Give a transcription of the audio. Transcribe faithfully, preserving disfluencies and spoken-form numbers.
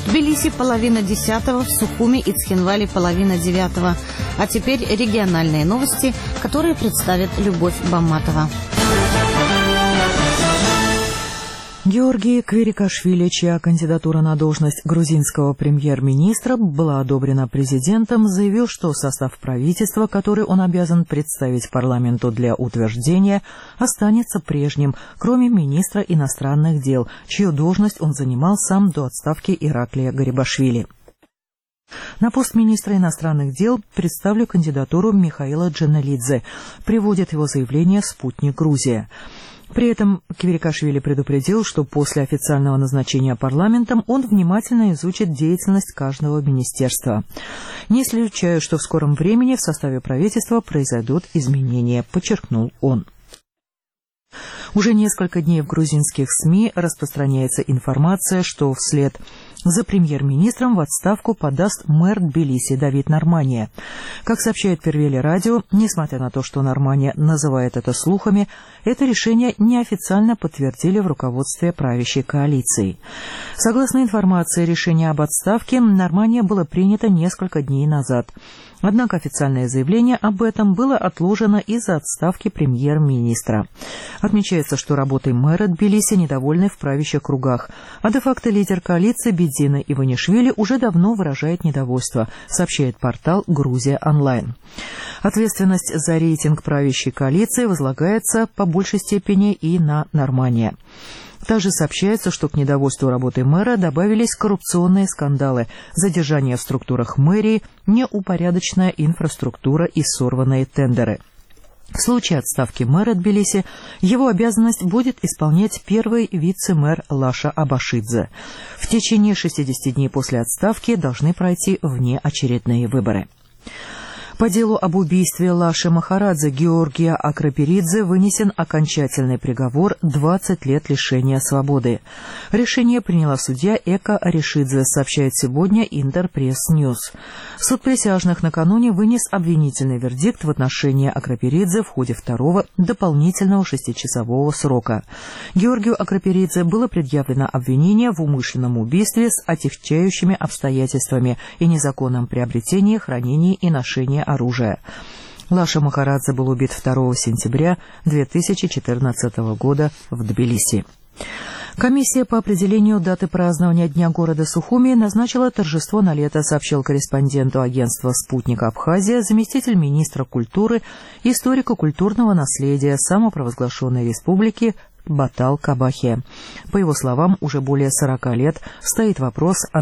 Тбилиси половина десятого, в Сухуми и Цхинвале половина девятого. А теперь региональные новости, которые представит Любовь Бамматова. Георгий Квирикашвили, чья кандидатура на должность грузинского премьер-министра была одобрена президентом, заявил, что состав правительства, который он обязан представить парламенту для утверждения, останется прежним, кроме министра иностранных дел, чью должность он занимал сам до отставки Ираклия Гарибашвили. На пост министра иностранных дел представлю кандидатуру Михаила Джаналидзе, приводит его заявление «Спутник Грузия». При этом Квирикашвили предупредил, что после официального назначения парламентом он внимательно изучит деятельность каждого министерства. «Не исключаю, что в скором времени в составе правительства произойдут изменения», подчеркнул он. Уже несколько дней в грузинских СМИ распространяется информация, что вслед за премьер-министром в отставку подаст мэр Тбилиси Давид Нормания. Как сообщает Первели радио, несмотря на то, что Нормания называет это слухами, это решение неофициально подтвердили в руководстве правящей коалиции. Согласно информации, решение об отставке Нормания было принято несколько дней назад. Однако официальное заявление об этом было отложено из-за отставки премьер-министра. Отмечается, что работой мэра Тбилиси недовольны в правящих кругах, а де-факто лидер коалиции Бедзина Иванишвили уже давно выражает недовольство, сообщает портал «Грузия онлайн». Ответственность за рейтинг правящей коалиции возлагается по большей степени и на Нормания. Также сообщается, что к недовольству работой мэра добавились коррупционные скандалы, задержания в структурах мэрии, неупорядоченная инфраструктура и сорванные тендеры. В случае отставки мэра Тбилиси его обязанность будет исполнять первый вице-мэр Лаша Абашидзе. В течение шестидесяти дней после отставки должны пройти внеочередные выборы. По делу об убийстве Лаши Махарадзе Георгия Акраперидзе вынесен окончательный приговор двадцать лет лишения свободы. Решение приняла судья Эка Аришидзе, сообщает сегодня Интерпресс-Ньюс. Суд присяжных накануне вынес обвинительный вердикт в отношении Акраперидзе в ходе второго дополнительного шестичасового срока. Георгию Акраперидзе было предъявлено обвинение в умышленном убийстве с отягчающими обстоятельствами и незаконном приобретении, хранении и ношении оружия. Лаша Махарадзе был убит второго сентября две тысячи четырнадцатого года в Тбилиси. Комиссия по определению даты празднования Дня города Сухуми назначила торжество на лето, сообщил корреспонденту агентства «Спутник Абхазия» заместитель министра культуры, историко-культурного наследия самопровозглашенной республики Батал Кабахи. По его словам, уже более сорока лет стоит вопрос о